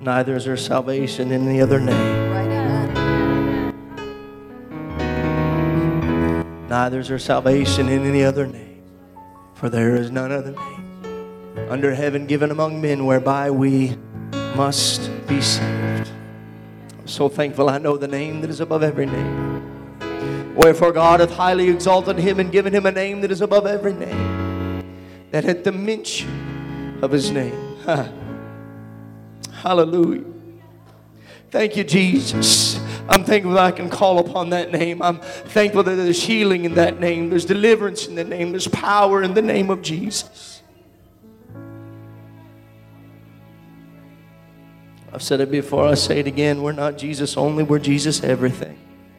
neither is there salvation in any other name. Neither is there salvation in any other name. For there is none other name under heaven given among men whereby we must be saved. I'm so thankful I know the name that is above every name. Wherefore God hath highly exalted him and given him a name that is above every name, that at the mention of his name. Hallelujah. Thank you, Jesus. I'm thankful that I can call upon that name. I'm thankful that there's healing in that name. There's deliverance in the name. There's power in the name of Jesus. I've said it before. I say it again. We're not Jesus only. We're Jesus everything.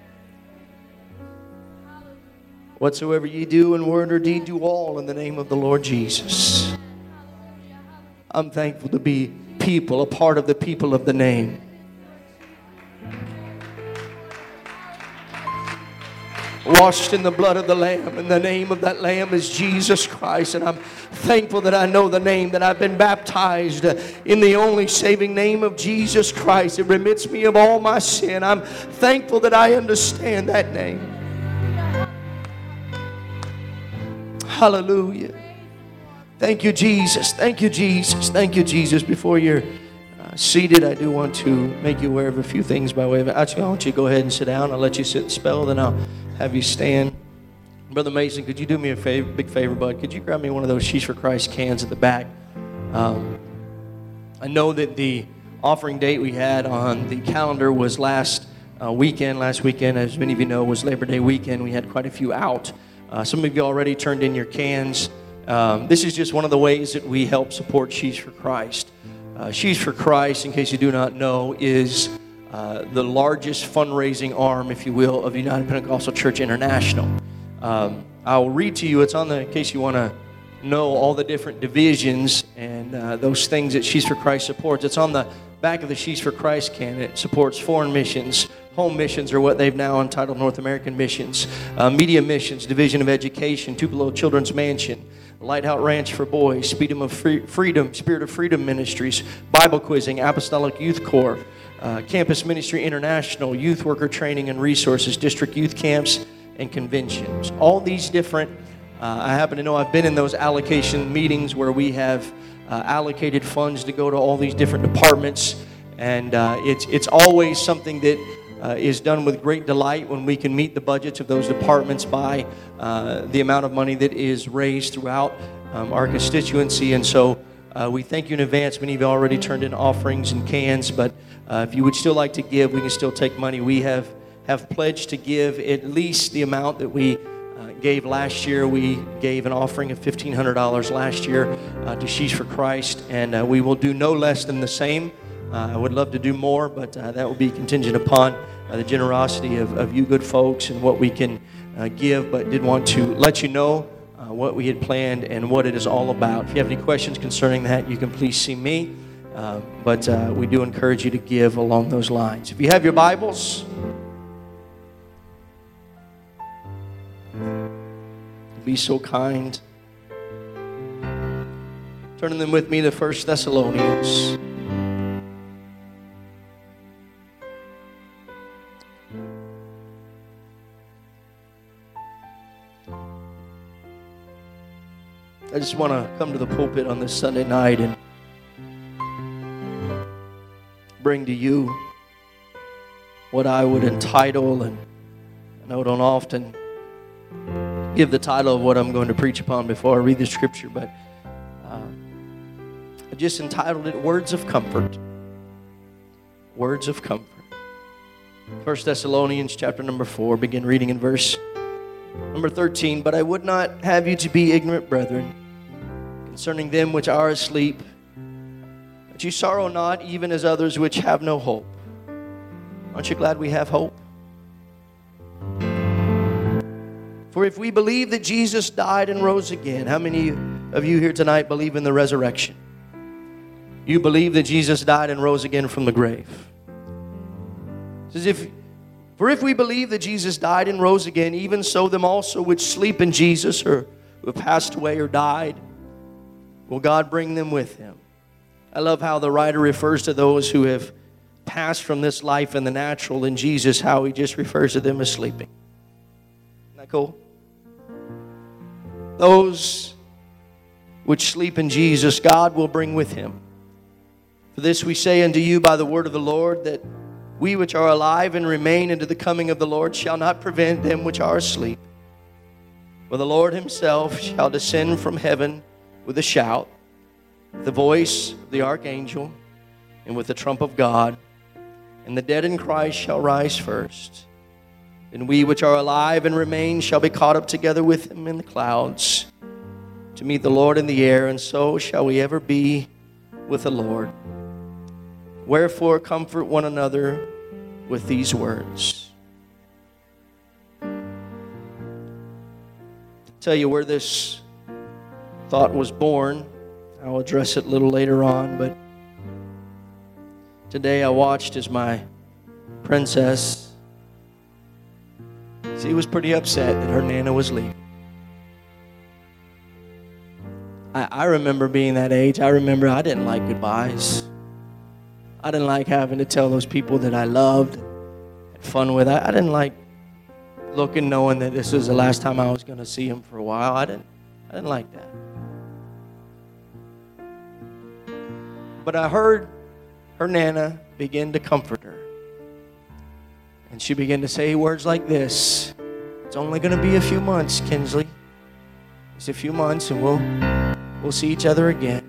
Whatsoever ye do in word or deed, do all in the name of the Lord Jesus. I'm thankful to be people, a part of the people of the name. Washed in the blood of the Lamb, and the name of that Lamb is Jesus Christ. And I'm thankful that I know the name, that I've been baptized in the only saving name of Jesus Christ. It remits me of all my sin. I'm thankful that I understand that name. Hallelujah. Thank you, Jesus. Thank you, Jesus. Thank you, Jesus. Before you're seated, I do want to make you aware of a few things by way of it. Actually, I want you to go ahead and sit down. I'll let you sit and spell, then I'll have you stand. Brother Mason, could you do me a favor, big favor, bud? Could you grab me one of those She's for Christ cans at the back? I know that the offering date we had on the calendar was last weekend. Last weekend, as many of you know, was Labor Day weekend. We had quite a few out. Some of you already turned in your cans. This is just one of the ways that we help support She's for Christ. She's for Christ, in case you do not know, is the largest fundraising arm, if you will, of United Pentecostal Church International. I'll read to you, it's on the, in case you want to know all the different divisions and those things that She's for Christ supports. It's on the back of the She's for Christ can. It supports foreign missions, home missions, or what they've now entitled North American missions, media missions, Division of Education, Tupelo Children's Mansion, Lighthouse Ranch for Boys, Freedom of Freedom, Spirit of Freedom Ministries, Bible Quizzing, Apostolic Youth Corps, Campus Ministry International, Youth Worker Training and Resources, District Youth Camps, and Conventions. All these different, I happen to know I've been in those allocation meetings where we have allocated funds to go to all these different departments, and it's always something that is done with great delight when we can meet the budgets of those departments by the amount of money that is raised throughout our constituency. And so we thank you in advance. Many of you already turned in offerings and cans, but if you would still like to give, we can still take money. We have pledged to give at least the amount that we gave last year. We gave an offering of $1,500 last year to She's for Christ, and we will do no less than the same. I would love to do more, but that will be contingent upon the generosity of you good folks and what we can give. But did want to let you know what we had planned and what it is all about. If you have any questions concerning that, you can please see me. But we do encourage you to give along those lines. If you have your Bibles, be so kind. Turning them with me to 1 Thessalonians. I just want to come to the pulpit on this Sunday night and bring to you what I would entitle, and I know I don't often give the title of what I'm going to preach upon before I read the scripture, but I just entitled it Words of Comfort. Words of Comfort. 1 Thessalonians chapter number 4, begin reading in verse number 13. But I would not have you to be ignorant, brethren, concerning them which are asleep, that you sorrow not, even as others which have no hope. Aren't you glad we have hope? For if we believe that Jesus died and rose again, how many of you here tonight believe in the resurrection? You believe that Jesus died and rose again from the grave. It says, for if we believe that Jesus died and rose again, even so them also which sleep in Jesus, or who have passed away or died, will God bring them with him. I love how the writer refers to those who have passed from this life in the natural in Jesus, how he just refers to them as sleeping. Isn't that cool? Those which sleep in Jesus, God will bring with him. For this we say unto you by the word of the Lord, that we which are alive and remain unto the coming of the Lord shall not prevent them which are asleep. For the Lord himself shall descend from heaven with a shout, with the voice of the archangel, and with the trump of God. And the dead in Christ shall rise first. Then we which are alive and remain shall be caught up together with him in the clouds to meet the Lord in the air, and so shall we ever be with the Lord. Wherefore comfort one another with these words. Tell you where this thought was born. I'll address it a little later on, but today I watched as my princess, she was pretty upset that her Nana was leaving. I remember being that age. I remember I didn't like goodbyes. I didn't like having to tell those people that I loved, had fun with. I didn't like looking, knowing that this was the last time I was going to see them for a while. I didn't like that. But I heard her Nana begin to comfort her. And she began to say words like this: it's only going to be a few months, Kinsley. It's a few months and we'll see each other again.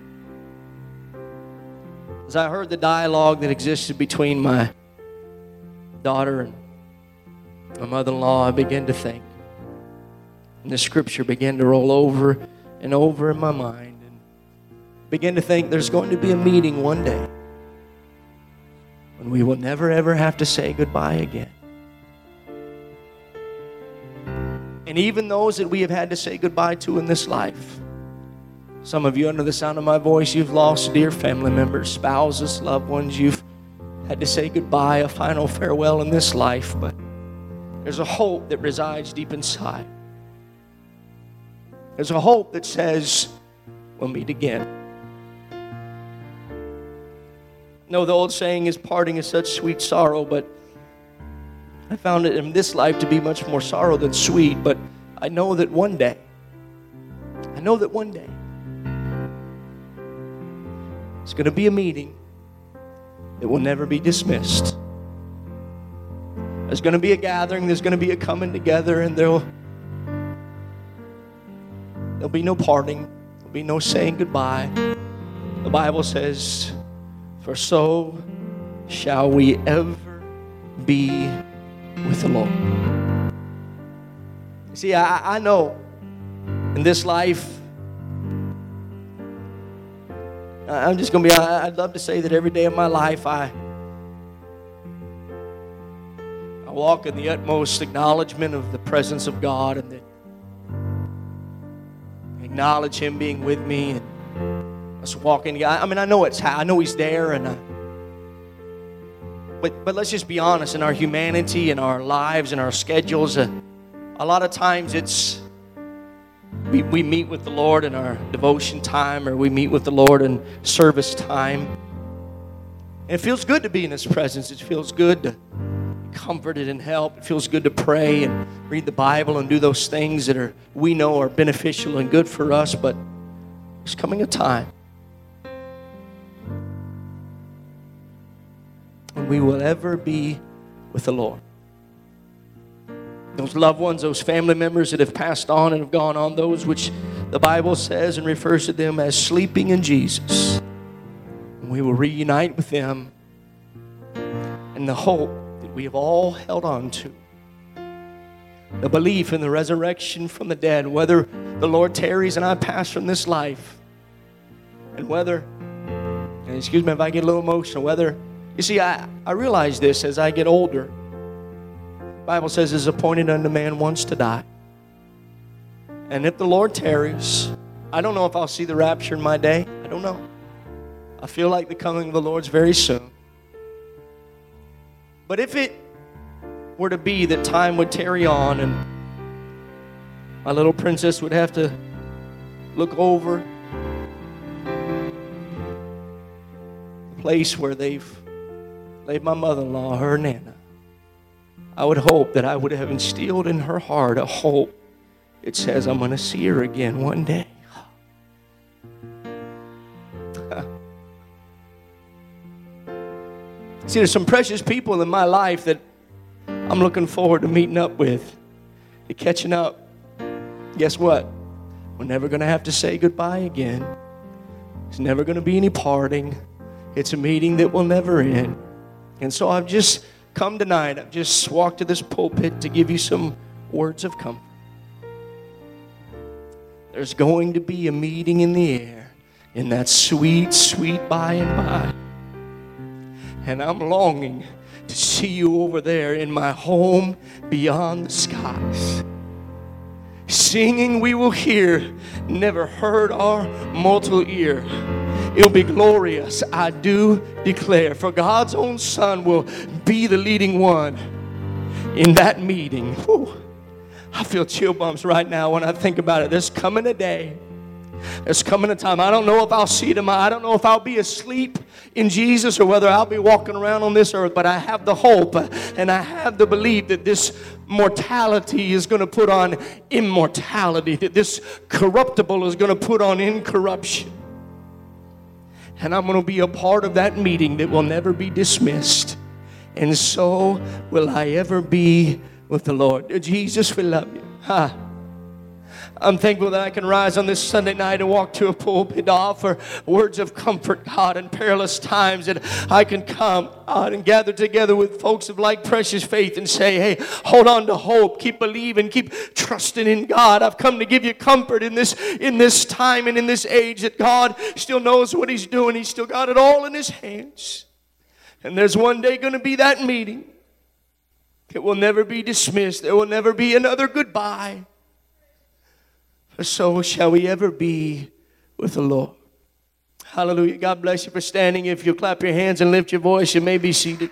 As I heard the dialogue that existed between my daughter and my mother-in-law, I began to think. And the scripture began to roll over and over in my mind. And began to think there's going to be a meeting one day when we will never ever have to say goodbye again. And even those that we have had to say goodbye to in this life. Some of you, under the sound of my voice, you've lost dear family members, spouses, loved ones. You've had to say goodbye, a final farewell in this life. But there's a hope that resides deep inside. There's a hope that says we'll meet again. No, the old saying is parting is such sweet sorrow, but I found it in this life to be much more sorrow than sweet. But I know that one day, it's going to be a meeting that will never be dismissed. There's going to be a gathering, there's going to be a coming together, and there'll be no parting, there'll be no saying goodbye. The Bible says, for so shall we ever be with the Lord. See, I know in this life, I'm just going to be, I'd love to say that every day of my life I walk in the utmost acknowledgement of the presence of God, and that I acknowledge him being with me and us walking. I mean, I know he's there, and but let's just be honest. In our humanity, in our lives, in our schedules, a lot of times it's we meet with the Lord in our devotion time, or we meet with the Lord in service time. And it feels good to be in his presence. It feels good to be comforted and help. It feels good to pray and read the Bible and do those things that we know are beneficial and good for us. But there's coming a time when we will ever be with the Lord. Those loved ones, those family members that have passed on and have gone on, those which the Bible says and refers to them as sleeping in Jesus. And we will reunite with them in the hope that we have all held on to. The belief in the resurrection from the dead, whether the Lord tarries and I pass from this life, and whether, and excuse me if I get a little emotional, whether, you see, I realize this as I get older. The Bible says it's appointed unto man once to die. And if the Lord tarries, I don't know if I'll see the rapture in my day. I don't know. I feel like the coming of the Lord's very soon. But if it were to be that time would tarry on and my little princess would have to look over place where they've laid my mother-in-law, her Nana, I would hope that I would have instilled in her heart a hope. It says, I'm going to see her again one day. See, there's some precious people in my life that I'm looking forward to meeting up with, to catching up. Guess what? We're never going to have to say goodbye again. There's never going to be any parting. It's a meeting that will never end. And so I've just come tonight. I've just walked to this pulpit to give you some words of comfort. There's going to be a meeting in the air in that sweet, sweet by and by. And I'm longing to see you over there in my home beyond the skies. Singing we will hear, never heard our mortal ear. It'll be glorious, I do declare. For God's own Son will be the leading one in that meeting. Whew. I feel chill bumps right now when I think about it. There's coming a day. There's coming a time. I don't know if I'll see tomorrow. I don't know if I'll be asleep in Jesus or whether I'll be walking around on this earth. But I have the hope and I have the belief that this mortality is going to put on immortality. That this corruptible is going to put on incorruption. And I'm going to be a part of that meeting that will never be dismissed. And so will I ever be with the Lord. Jesus, we love you. I'm thankful that I can rise on this Sunday night and walk to a pulpit to offer words of comfort, God, in perilous times. And I can come, God, and gather together with folks of like precious faith and say, hey, hold on to hope. Keep believing. Keep trusting in God. I've come to give you comfort in this time and in this age that God still knows what He's doing. He's still got it all in His hands. And there's one day going to be that meeting. It will never be dismissed. There will never be another goodbye. For so shall we ever be with the Lord. Hallelujah. God bless you for standing. If you'll clap your hands and lift your voice, you may be seated.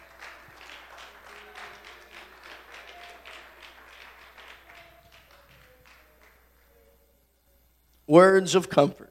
Words of comfort.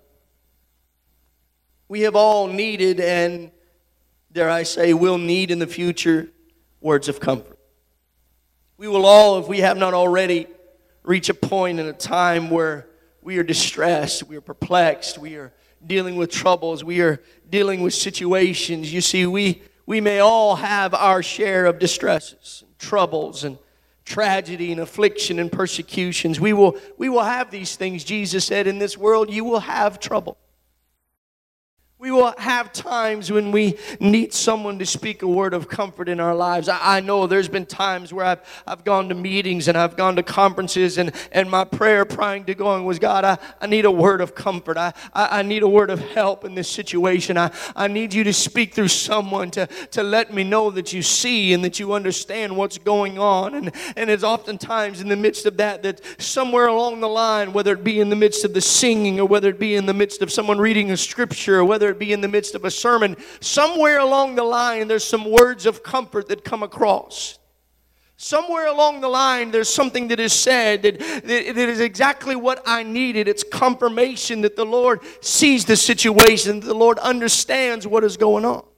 We have all needed and, dare I say, will need in the future words of comfort. We will all, if we have not already, reach a point in a time where we are distressed, we are perplexed, we are dealing with troubles, we are dealing with situations. You see, we may all have our share of distresses, and troubles, and tragedy, and affliction, and persecutions. We will have these things. Jesus said, in this world you will have trouble. We will have times when we need someone to speak a word of comfort in our lives. I know there's been times where I've gone to meetings and I've gone to conferences and my prayer prior to going was, God, I need a word of comfort. I need a word of help in this situation. I need you to speak through someone to let me know that you see and that you understand what's going on. And it's oftentimes in the midst of that somewhere along the line, whether it be in the midst of the singing or whether it be in the midst of someone reading a scripture or whether it be in the midst of a sermon, somewhere along the line there's some words of comfort that come across. Somewhere along the line there's something that is said that is exactly what I needed. It's confirmation that the Lord sees the situation, that the Lord understands what is going on.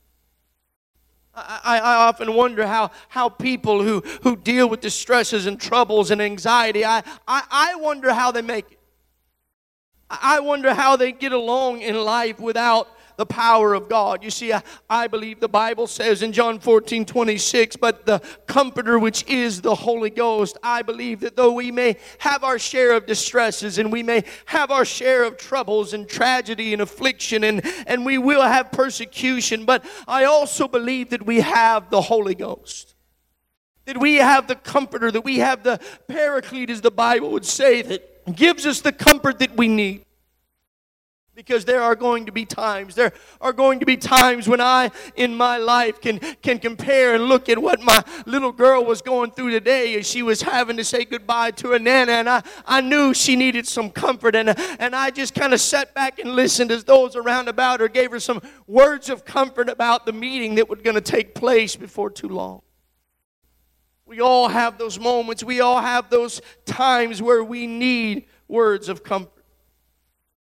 I often wonder how people who deal with distresses and troubles and anxiety, I wonder how they make it. I wonder how they get along in life without the power of God. You see, I believe the Bible says in John 14:26, but the Comforter, which is the Holy Ghost, I believe that though we may have our share of distresses and we may have our share of troubles and tragedy and affliction and we will have persecution, but I also believe that we have the Holy Ghost. That we have the Comforter, that we have the Paraclete, as the Bible would say, that gives us the comfort that we need. Because there are going to be times when I, in my life, can compare and look at what my little girl was going through today as she was having to say goodbye to her Nana, and I knew she needed some comfort, and I just kind of sat back and listened as those around about her gave her some words of comfort about the meeting that was going to take place before too long. We all have those moments. We all have those times where we need words of comfort.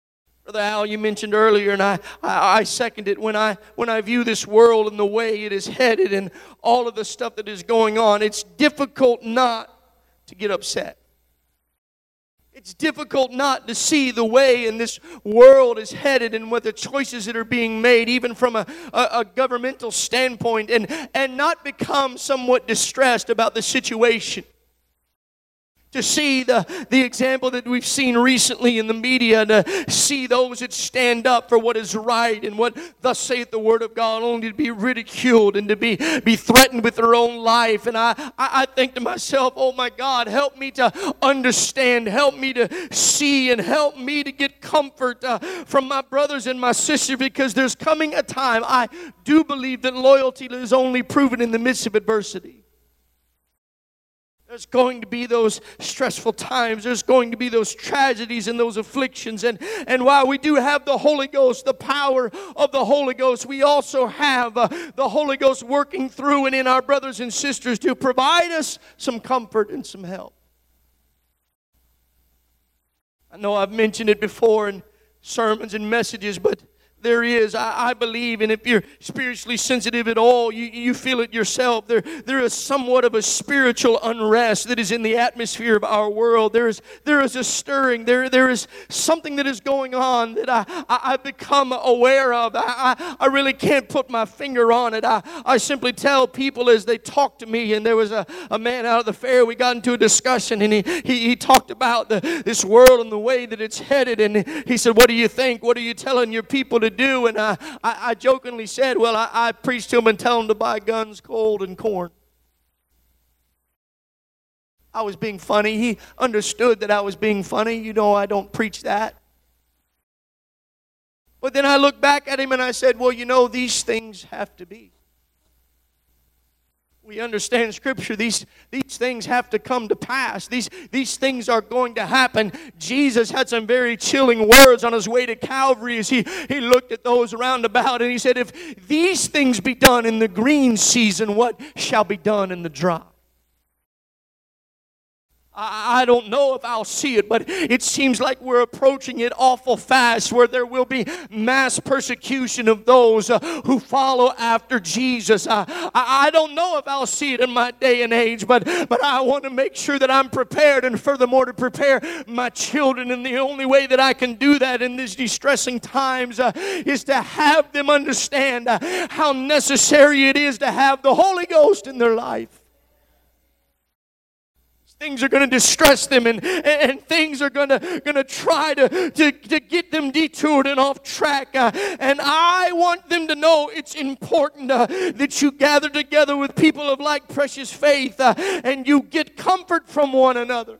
Brother Al, you mentioned earlier, and I second it, when I view this world and the way it is headed and all of the stuff that is going on, it's difficult not to get upset. It's difficult not to see the way in this world is headed and what the choices that are being made, even from a governmental standpoint, and not become somewhat distressed about the situation. To see the example that we've seen recently in the media, to see those that stand up for what is right and what thus saith the Word of God, only to be ridiculed and to be threatened with their own life. And I think to myself, oh my God, help me to understand, help me to see, and help me to get comfort from my brothers and my sisters, because there's coming a time, I do believe, that loyalty is only proven in the midst of adversity. There's going to be those stressful times. There's going to be those tragedies and those afflictions. And while we do have the Holy Ghost, the power of the Holy Ghost, we also have the Holy Ghost working through and in our brothers and sisters to provide us some comfort and some help. I know I've mentioned it before in sermons and messages, but there is, I believe, and if you're spiritually sensitive at all, you feel it yourself. There is somewhat of a spiritual unrest that is in the atmosphere of our world. There is a stirring. There is something that is going on that I've become aware of. I really can't put my finger on it. I simply tell people as they talk to me, and there was a man out of the fair, we got into a discussion, and he talked about this world and the way that it's headed, and he said, what do you think? What are you telling your people to do? And I jokingly said, well, I preach to them and tell them to buy guns, coal, and corn. I was being funny. He understood that I was being funny. You know, I don't preach that. But then I looked back at him and I said, well, you know, these things have to be. We understand Scripture. These things have to come to pass. These things are going to happen. Jesus had some very chilling words on His way to Calvary as He looked at those around about, and He said, if these things be done in the green season, what shall be done in the dry? I don't know if I'll see it, but it seems like we're approaching it awful fast, where there will be mass persecution of those who follow after Jesus. I don't know if I'll see it in my day and age, but I want to make sure that I'm prepared, and furthermore to prepare my children. And the only way that I can do that in these distressing times is to have them understand how necessary it is to have the Holy Ghost in their life. Things are going to distress them, and things are going to try to get them detoured and off track. And I want them to know it's important that you gather together with people of like precious faith and you get comfort from one another.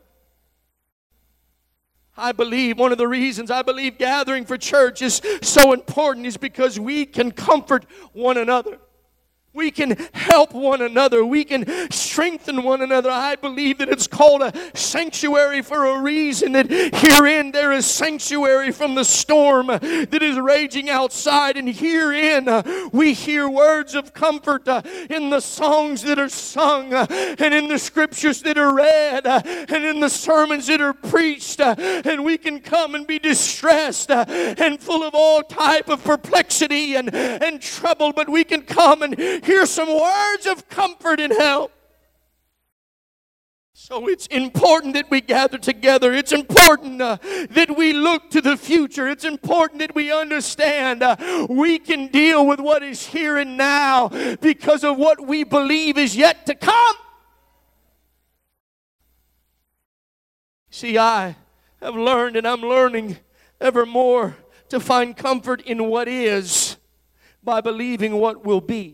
I believe one of the reasons I believe gathering for church is so important is because we can comfort one another. We can help one another. We can strengthen one another. I believe that it's called a sanctuary for a reason, that herein there is sanctuary from the storm that is raging outside. And herein we hear words of comfort in the songs that are sung and in the scriptures that are read and in the sermons that are preached. And we can come and be distressed and full of all type of perplexity and trouble, but we can come and hear some words of comfort and help. So it's important that we gather together. It's important that we look to the future. It's important that we understand we can deal with what is here and now because of what we believe is yet to come. See, I have learned, and I'm learning ever more, to find comfort in what is by believing what will be.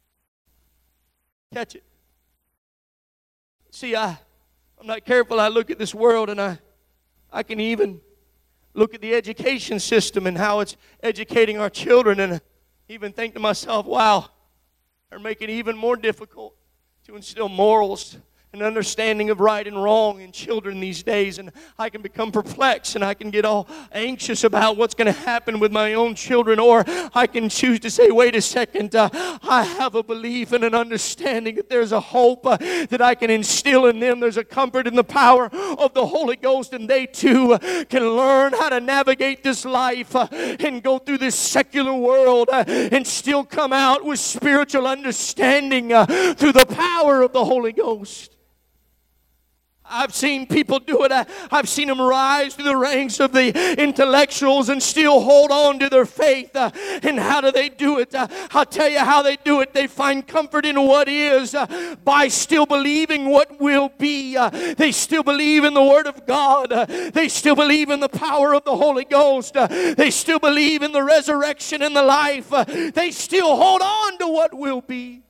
Catch it. See, I'm not careful. I look at this world, and I can even look at the education system and how it's educating our children, and even think to myself, wow, they're making it even more difficult to instill morals an understanding of right and wrong in children these days, and I can become perplexed and I can get all anxious about what's going to happen with my own children, or I can choose to say, wait a second, I have a belief and an understanding that there's a hope that I can instill in them. There's a comfort in the power of the Holy Ghost, and they too can learn how to navigate this life and go through this secular world and still come out with spiritual understanding through the power of the Holy Ghost. I've seen people do it. I've seen them rise through the ranks of the intellectuals and still hold on to their faith. And how do they do it? I'll tell you how they do it. They find comfort in what is by still believing what will be. They still believe in the Word of God. They still believe in the power of the Holy Ghost. They still believe in the resurrection and the life. They still hold on to what will be.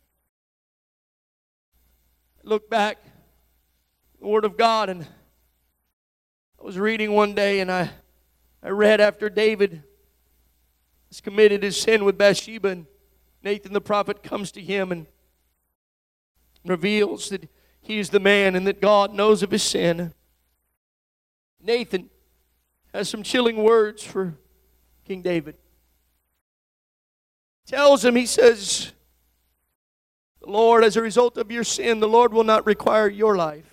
Look back the Word of God, and I was reading one day, and I read after David has committed his sin with Bathsheba, and Nathan the prophet comes to him and reveals that he is the man and that God knows of his sin. Nathan has some chilling words for King David. Tells him, he says, the Lord, as a result of your sin, the Lord will not require your life,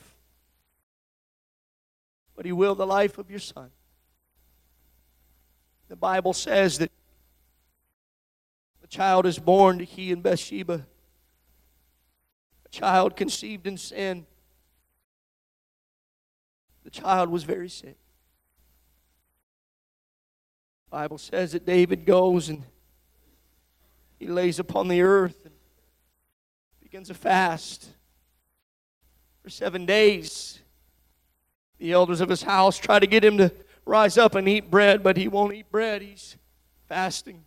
but He will the life of your son. The Bible says that a child is born to he and Bathsheba, a child conceived in sin. The child was very sick. The Bible says that David goes and he lays upon the earth and begins a fast for 7 days. The elders of his house try to get him to rise up and eat bread, but he won't eat bread. He's fasting.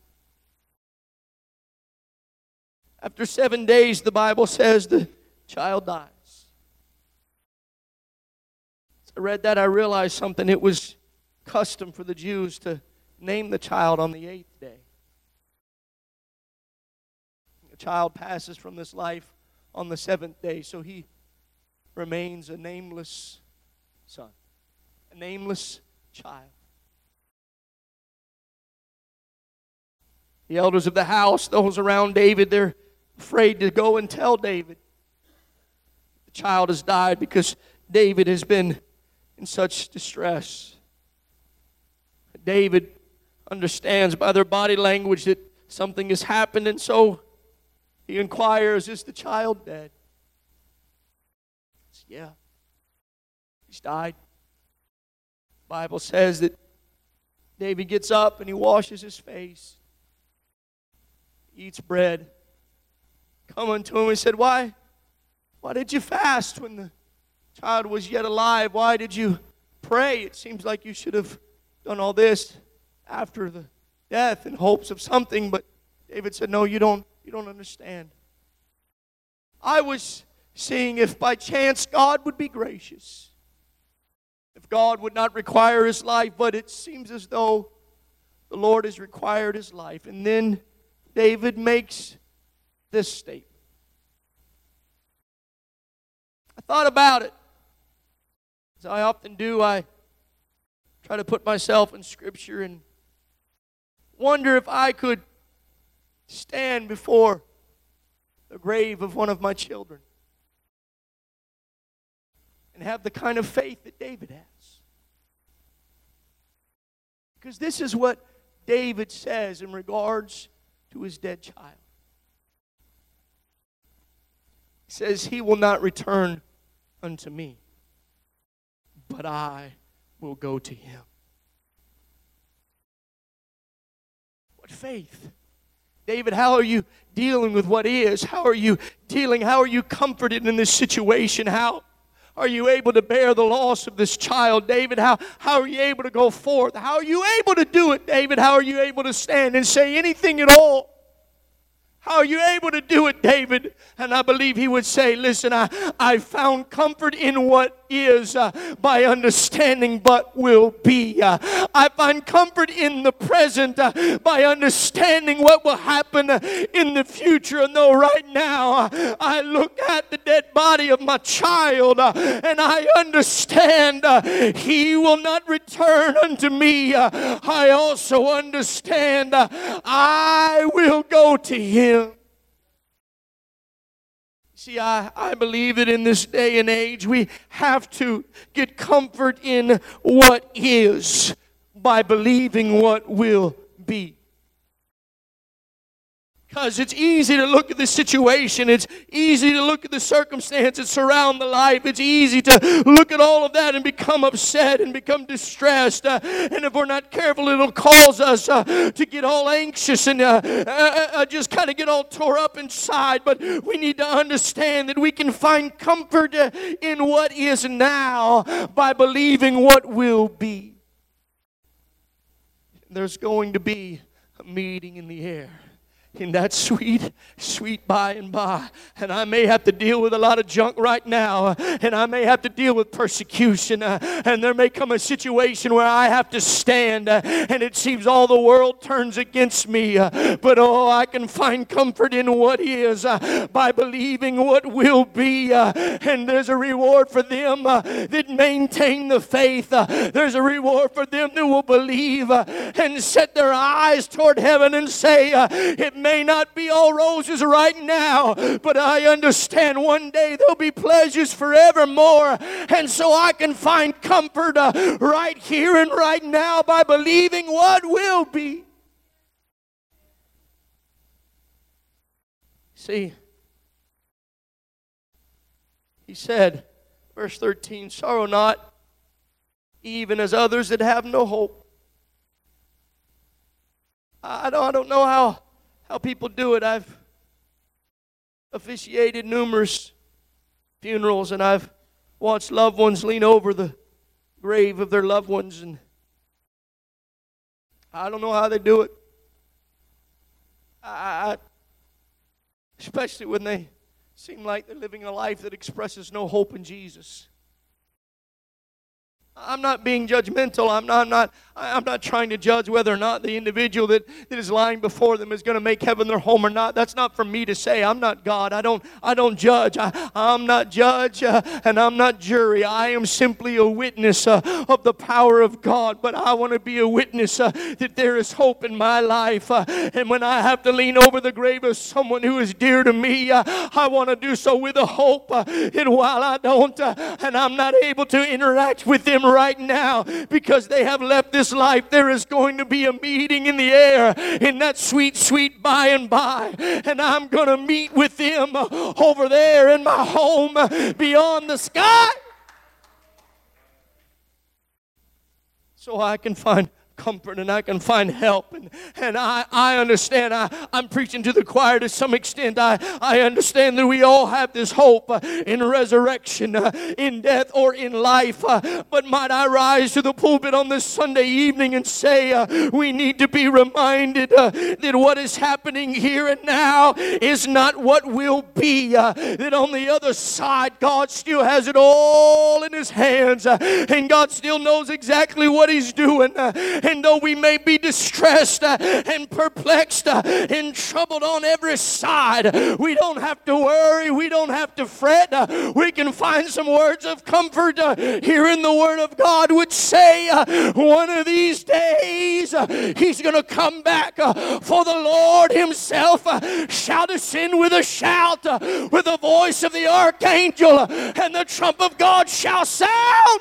After 7 days, the Bible says the child dies. As I read that, I realized something. It was custom for the Jews to name the child on the 8th day. The child passes from this life on the 7th day, so he remains a nameless son, a nameless child. The elders of the house, those around David, they're afraid to go and tell David the child has died because David has been in such distress. David understands by their body language that something has happened, and so he inquires, is the child dead? He says, yeah. He's died. The Bible says that David gets up and he washes his face. He eats bread. Come unto him and said, Why did you fast when the child was yet alive? Why did you pray? It seems like you should have done all this after the death in hopes of something. But David said, no, you don't understand. I was seeing if by chance God would be gracious. If God would not require his life, but it seems as though the Lord has required his life. And then David makes this statement. I thought about it. As I often do, I try to put myself in Scripture and wonder if I could stand before the grave of one of my children and have the kind of faith that David has. Because this is what David says in regards to his dead child. He says, he will not return unto me, but I will go to him. What faith? David, how are you dealing with what is? How are you comforted in this situation? How are you able to bear the loss of this child? David, how are you able to go forth? How are you able to do it, David? How are you able to stand and say anything at all? How are you able to do it, David? And I believe he would say, listen, I found comfort in what is by understanding what will be. I find comfort in the present by understanding what will happen in the future. And though right now I look at the dead body of my child and I understand he will not return unto me, I also understand I will go to him. See, I believe that in this day and age we have to get comfort in what is by believing what will be. Because it's easy to look at the situation. It's easy to look at the circumstances surround the life. It's easy to look at all of that and become upset and become distressed. And if we're not careful, it'll cause us to get all anxious and just kind of get all tore up inside. But we need to understand that we can find comfort in what is now by believing what will be. There's going to be a meeting in the air. In that sweet, sweet by and by. And I may have to deal with a lot of junk right now. And I may have to deal with persecution. And there may come a situation where I have to stand. And it seems all the world turns against me. But oh, I can find comfort in what is by believing what will be. And there's a reward for them that maintain the faith. There's a reward for them that will believe and set their eyes toward heaven and say, it may not be all roses right now, but I understand one day there'll be pleasures forevermore. And so I can find comfort right here and right now by believing what will be. See, he said, verse 13, sorrow not, even as others that have no hope. I don't know how people do it. I've officiated numerous funerals, and I've watched loved ones lean over the grave of their loved ones, and I don't know how they do it. Especially when they seem like they're living a life that expresses no hope in Jesus. I'm not being judgmental. I'm not trying to judge whether or not the individual that is lying before them is going to make heaven their home or not. That's not for me to say. I'm not God. I don't judge. I'm not judge and I'm not jury. I am simply a witness of the power of God. But I want to be a witness that there is hope in my life. And when I have to lean over the grave of someone who is dear to me, I want to do so with a hope that while I don't and I'm not able to interact with them right now because they have left this life, there is going to be a meeting in the air in that sweet, sweet by and by, and I'm going to meet with them over there in my home beyond the sky, so I can find comfort and I can find help. And I understand. I'm preaching to the choir to some extent. I understand that we all have this hope in resurrection, in death or in life. But might I rise to the pulpit on this Sunday evening and say we need to be reminded that what is happening here and now is not what will be. That on the other side, God still has it all in His hands. And God still knows exactly what He's doing. And though we may be distressed and perplexed and troubled on every side, we don't have to worry. We don't have to fret. We can find some words of comfort here in the Word of God which say one of these days He's going to come back, for the Lord Himself shall descend with a shout, with the voice of the archangel, and the trump of God shall sound.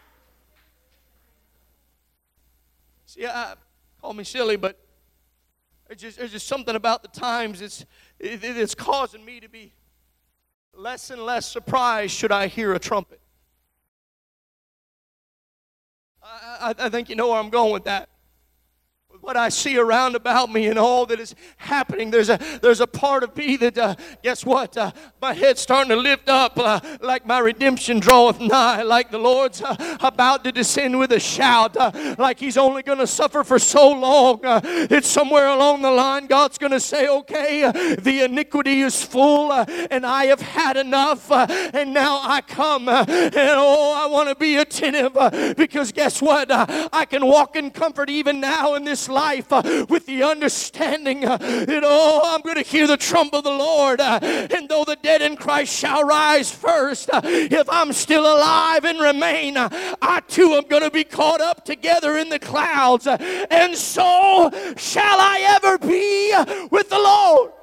See, call me silly, but there's just something about the times it's causing me to be less and less surprised should I hear a trumpet. I think you know where I'm going with that. what I see around about me and all that is happening, there's a part of me that, guess what? My head's starting to lift up like my redemption draweth nigh, like the Lord's about to descend with a shout, like He's only going to suffer for so long. It's somewhere along the line God's going to say, okay, the iniquity is full and I have had enough and now I come and I want to be attentive because guess what? I can walk in comfort even now in this life with the understanding that, I'm going to hear the trump of the Lord, and though the dead in Christ shall rise first, if I'm still alive and remain, I too am going to be caught up together in the clouds, and so shall I ever be with the Lord.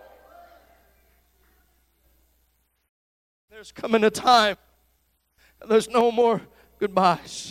There's coming a time, there's no more goodbyes.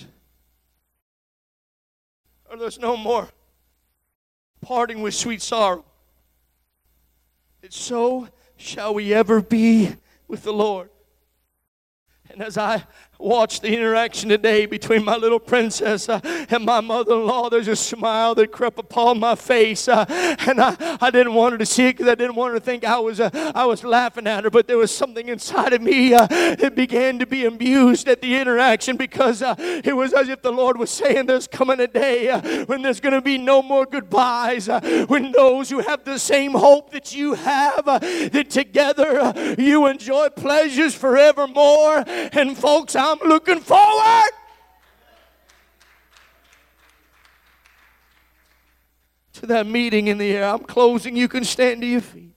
Or there's no more parting with sweet sorrow. And so shall we ever be with the Lord. And as I watched the interaction today between my little princess and my mother-in-law, there's a smile that crept upon my face. And I didn't want her to see it because I didn't want her to think I was laughing at her. But there was something inside of me that began to be amused at the interaction because it was as if the Lord was saying there's coming a day when there's going to be no more goodbyes. When those who have the same hope that you have, that together you enjoy pleasures forevermore. And folks, I'm looking forward to that meeting in the air. I'm closing. You can stand to your feet.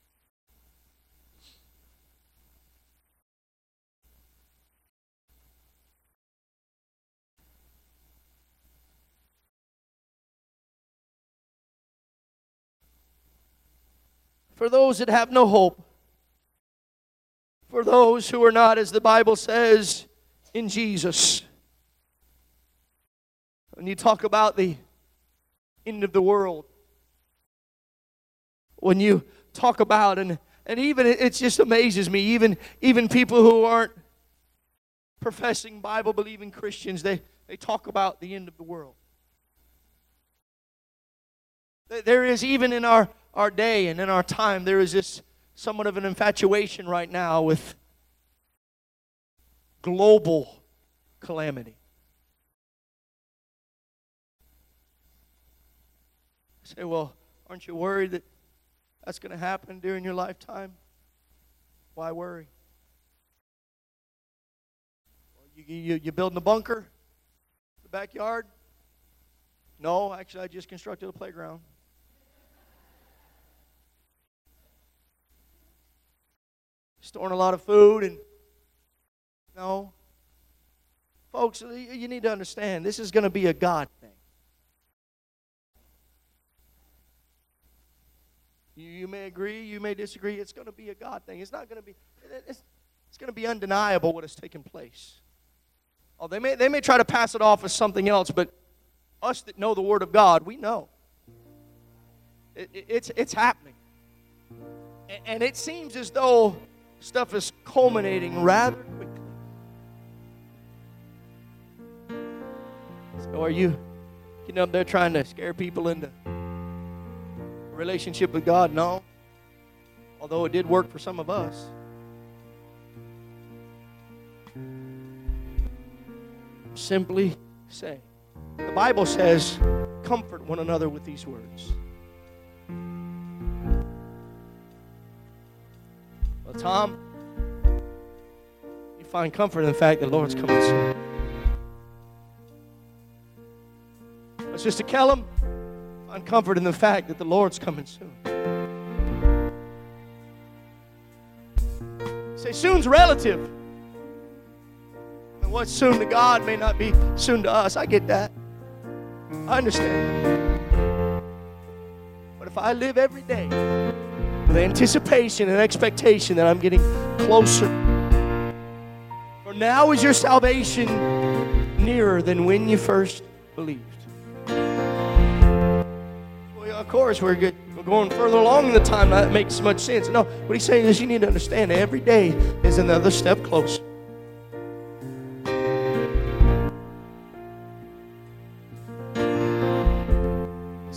For those that have no hope, for those who are not, as the Bible says, in Jesus. When you talk about the end of the world, when you talk about, and even it just amazes me, even people who aren't professing Bible-believing Christians, they talk about the end of the world. There is, even in our day and in our time, there is this somewhat of an infatuation right now with global calamity. I say, well, aren't you worried that that's going to happen during your lifetime? Why worry? Well, you building a bunker in the backyard? No, actually, I just constructed a playground. Storing a lot of food and no. Folks, you need to understand, this is going to be a God thing. You may agree, you may disagree, it's going to be a God thing. It's not going to be, it's going to be undeniable what has taken place. Oh, they may try to pass it off as something else, but us that know the Word of God, we know. It's happening. And it seems as though stuff is culminating rather quickly. So are you getting up there trying to scare people into a relationship with God? No. Although it did work for some of us. Simply say, the Bible says, comfort one another with these words. Well, Tom, you find comfort in the fact that the Lord's coming soon. Well, Sister Kellum, find comfort in the fact that the Lord's coming soon. Say, soon's relative. And what's soon to God may not be soon to us. I get that. I understand that. But if I live every day with anticipation and expectation that I'm getting closer, for now is your salvation nearer than when you first believed. Well, of course, we're going further along in the time. That makes much sense. No, what he's saying is you need to understand every day is another step closer.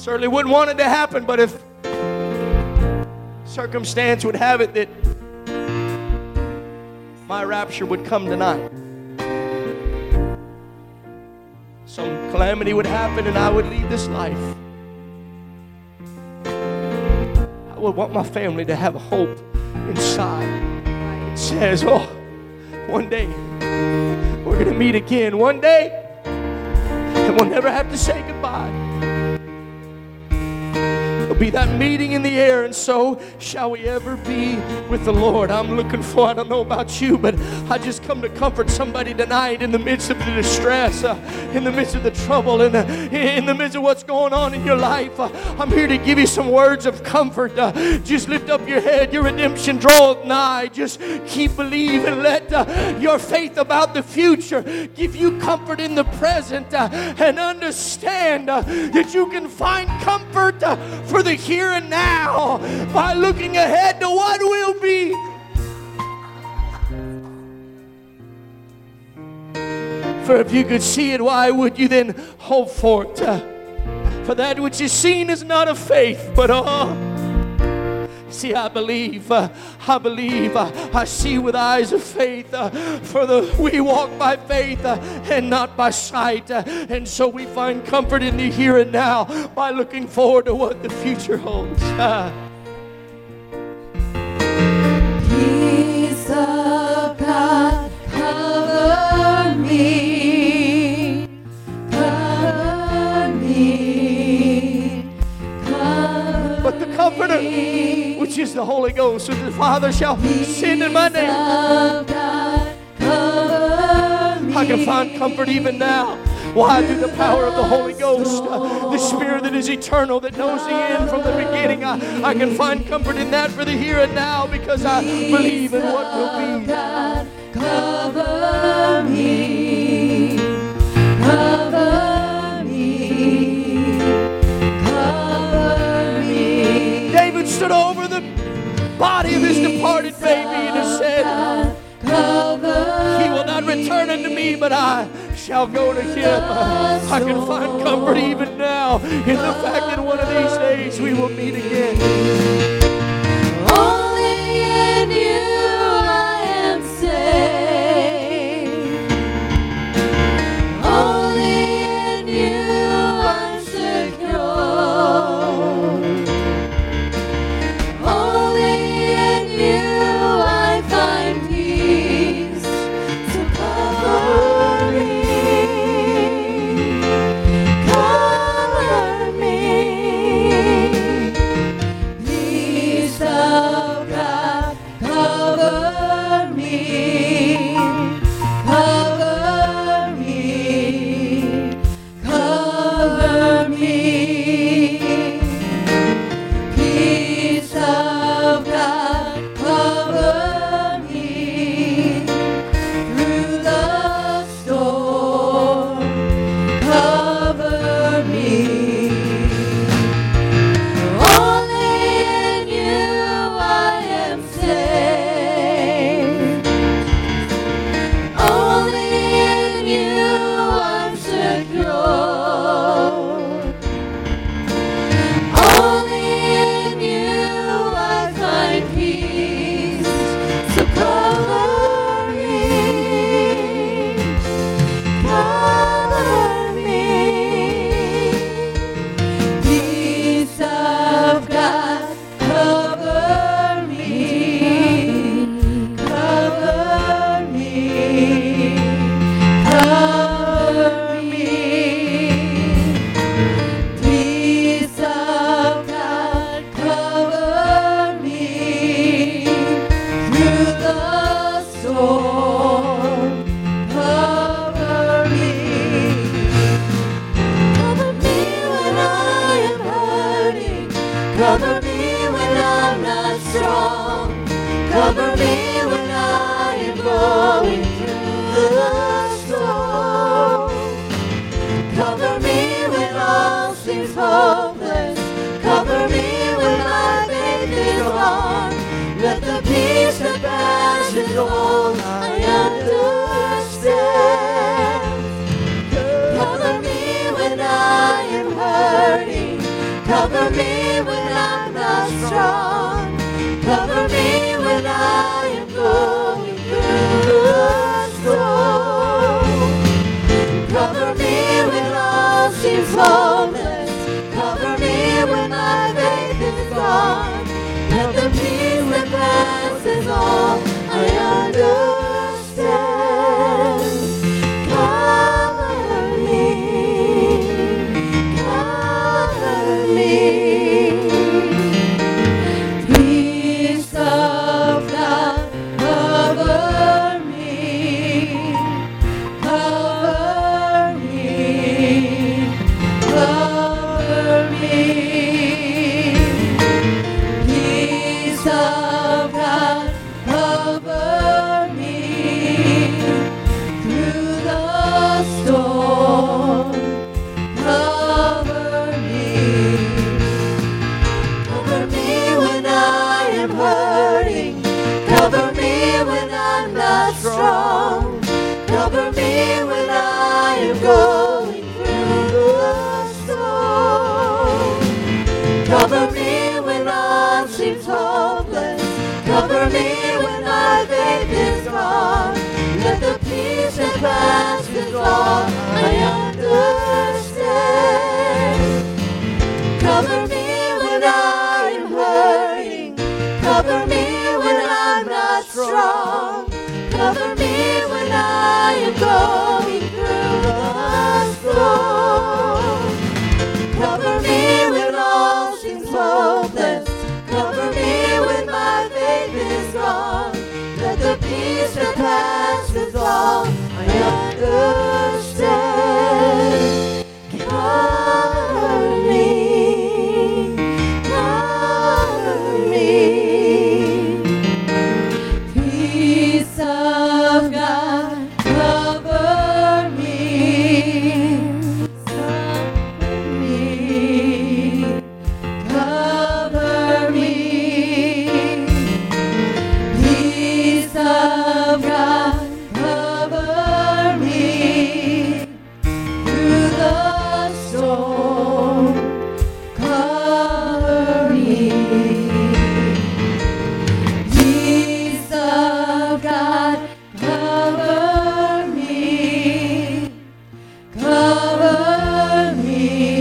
Certainly wouldn't want it to happen, but if circumstance would have it that my rapture would come tonight, some calamity would happen and I would leave this life, I would want my family to have a hope inside. It says, oh, one day we're going to meet again. One day, and we'll never have to say goodbye. There'll be that meeting in the air, and so shall we ever be with the Lord. I'm looking for, I don't know about you, but I just come to comfort somebody tonight in the midst of the distress, in the midst of the trouble, in the midst of what's going on in your life. I'm here to give you some words of comfort. Just lift up your head. Your redemption draweth nigh. Just keep believing. Let your faith about the future give you comfort in the present, and understand that you can find comfort for the here and now by looking ahead to what will be. For if you could see it, why would you then hope for it? For that which is seen is not of faith, but see, I believe, I see with eyes of faith, we walk by faith and not by sight, and so we find comfort in the here and now by looking forward to what the future holds. Peace of God, cover me, cover me, cover But the Comforter, which is the Holy Ghost, who the Father shall send in my name, I can find comfort even now. Why? Through the power of the Holy Ghost, the Spirit that is eternal, that knows the end from the beginning. I can find comfort in that for the here and now, because I believe in what will be. Cover me, cover me, cover me. David stood over the body of his departed baby and has said, he will not return unto me, but I shall go to him. I can find comfort even now in the fact that one of these days we will meet again. Only in you I am saved. Only in you I'm secure. Only in you I find peace. So cover me, cover me. Peace of God, cover me, cover me, cover me. Peace of God, cover me through the storm, cover me. Only in you I am saved. Only in you I'm secure. Only in you I find peace. So cover me, cover me. Peace of God, cover me, cover me, cover me. Peace of God, cover me through the storm, cover me. Cover me when I am hurting. Cover me when I'm not strong. Cover me when I am going through the storm. Cover me when all seems hopeless. Cover me when my faith is gone. Let the peace that passes all I understand. Cover me when I am hurting. Cover me when I am going through the storm. Cover me when all seems hopeless. Cover me when my faith is gone. Let the peace that passes all I understand. Cover me, cover me. Peace of God, cover me, cover me, cover me. Peace of God, cover me through the storm. Cover me. Cover me when I am hurting. Cover me when I'm not strong. Cover me when I am going through the storm. Cover me when all seems hopeless. Cover me when my faith is gone. Let the peace that passes all I understand. Cover me when I am hurting. Cover me when I'm not strong. Cover me when I am going through the storm. Cover me when all seems hopeless. Cover me when my faith is gone. Let the peace that passes all I understand. Cover me, cover me. Peace of God, cover me, cover me. Peace of God, cover me through the storm. Cover me. Peace of God, cover me, cover me,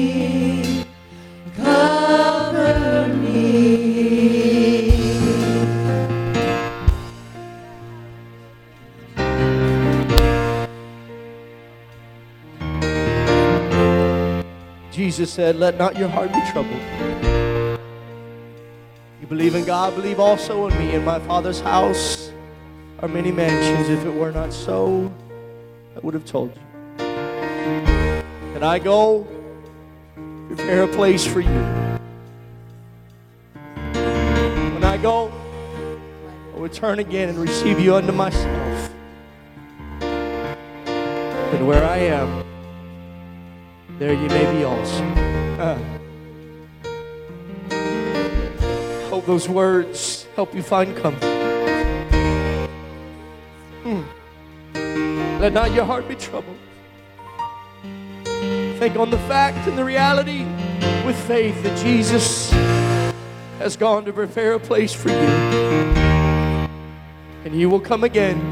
cover me. Jesus said, let not your heart be troubled. You believe in God, believe also in me. In my Father's house are many mansions. If it were not so, I would have told you. And I go prepare a place for you. When I go, I will return again and receive you unto myself. And where I am, there you may be also. Hope those words help you find comfort. Let not your heart be troubled. Think on the fact and the reality with faith that Jesus has gone to prepare a place for you. And he will come again,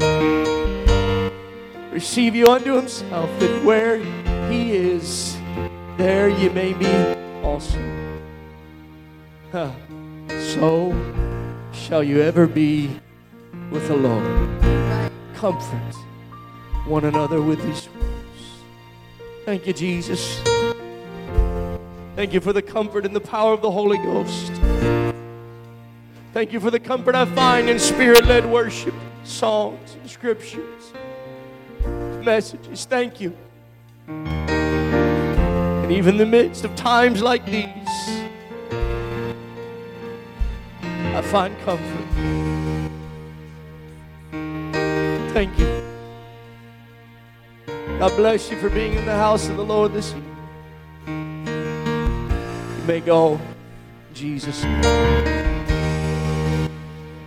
receive you unto himself, that where he is, there you may be also. So shall you ever be with the Lord. Comfort one another with these words. Thank you, Jesus. Thank you for the comfort and the power of the Holy Ghost. Thank you for the comfort I find in spirit-led worship, songs, and scriptures, messages. Thank you. And even in the midst of times like these, I find comfort. Thank you. God bless you for being in the house of the Lord this evening. You may go in Jesus' name.